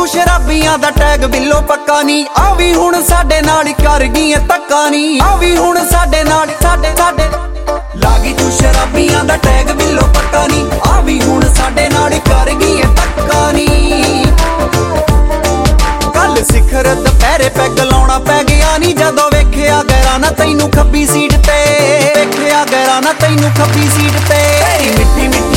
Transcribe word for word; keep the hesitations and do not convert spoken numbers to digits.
ਤੂੰ ਸ਼ਰਾਬੀਆਂ ਦਾ ਟੈਗ ਬਿੱਲੋ ਪੱਕਾ ਨੀ, ਆ ਵੀ ਹੁਣ ਸਾਡੇ ਨਾਲ ਕਰ ਗਈ ਧੱਕਾ ਨੀ, ਆ ਵੀ ਹੁਣ ਸਾਡੇ ਨਾਲ ਸਾਡੇ ਸਾਡੇ ਲਾਗੀ ਤੂੰ ਸ਼ਰਾਬੀਆਂ ਦਾ ਟੈਗ ਬਿੱਲੋ ਪੱਕਾ ਨੀ, ਆ ਵੀ ਹੁਣ ਸਾਡੇ ਨਾਲ ਕਰ ਗਈ ਧੱਕਾ ਨੀ। ਕੱਲ ਸਿਖਰ ਦੁਪਹਿਰੇ ਪੈਗ ਲਾਉਣਾ ਪੈ ਗਿਆ ਨੀ, ਜਦੋਂ ਵੇਖਿਆ ਗੈਰਾਂ ਨਾ ਤੈਨੂੰ ਖੱਬੀ ਸੀਟ ਤੇ, ਵੇਖਿਆ ਗੈਰਾਂ ਨਾ ਤੈਨੂੰ ਖੱਬੀ ਸੀਟ ਤੇ। ਮਿੱਠੀ ਮਿੱਠੀ